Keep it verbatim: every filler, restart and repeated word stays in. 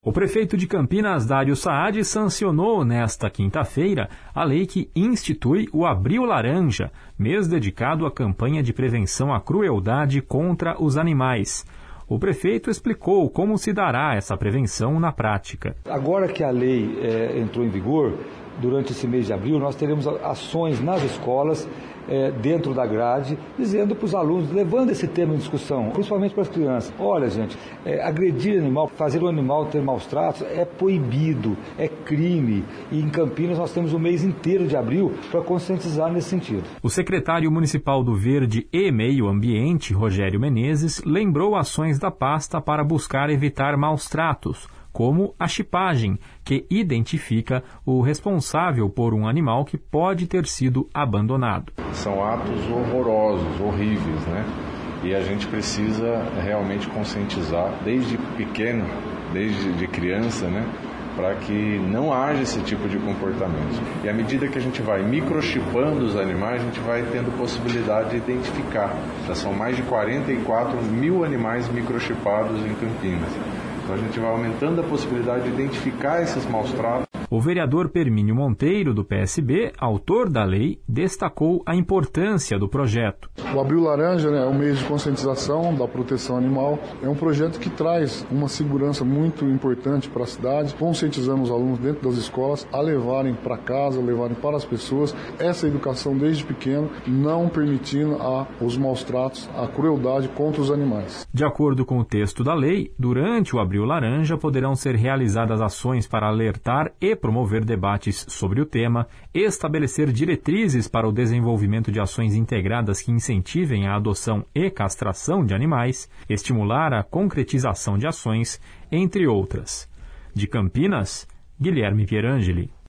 O prefeito de Campinas, Dário Saad, sancionou nesta quinta-feira a lei que institui o Abril Laranja, mês dedicado à campanha de prevenção à crueldade contra os animais. O prefeito explicou como se dará essa prevenção na prática. Agora que a lei é, entrou em vigor, durante esse mês de abril, nós teremos ações nas escolas, é, dentro da grade, dizendo para os alunos, levando esse tema em discussão, principalmente para as crianças. Olha, gente, é, agredir animal, fazer o animal ter maus tratos é proibido, é crime. E em Campinas nós temos o mês inteiro de abril para conscientizar nesse sentido. O secretário municipal do Verde e Meio Ambiente, Rogério Menezes, lembrou ações da pasta para buscar evitar maus tratos, como a chipagem, que identifica o responsável por um animal que pode ter sido abandonado. São atos horrorosos, horríveis, né? E a gente precisa realmente conscientizar desde pequeno, desde de criança, né? Para que não haja esse tipo de comportamento. E à medida que a gente vai microchipando os animais, a gente vai tendo possibilidade de identificar. Já são mais de quarenta e quatro mil animais microchipados em Campinas. Então a gente vai aumentando a possibilidade de identificar esses maus tratos. O vereador Permínio Monteiro, do P S B, autor da lei, destacou a importância do projeto. O Abril Laranja, né, é um mês de conscientização da proteção animal. É um projeto que traz uma segurança muito importante para a cidade, conscientizando os alunos dentro das escolas a levarem para casa, levarem para as pessoas essa educação desde pequeno, não permitindo a, os maus tratos, a crueldade contra os animais. De acordo com o texto da lei, durante o Abril Laranja poderão ser realizadas ações para alertar e promover debates sobre o tema, estabelecer diretrizes para o desenvolvimento de ações integradas que incentivem a adoção e castração de animais, estimular a concretização de ações, entre outras. De Campinas, Guilherme Pierangeli.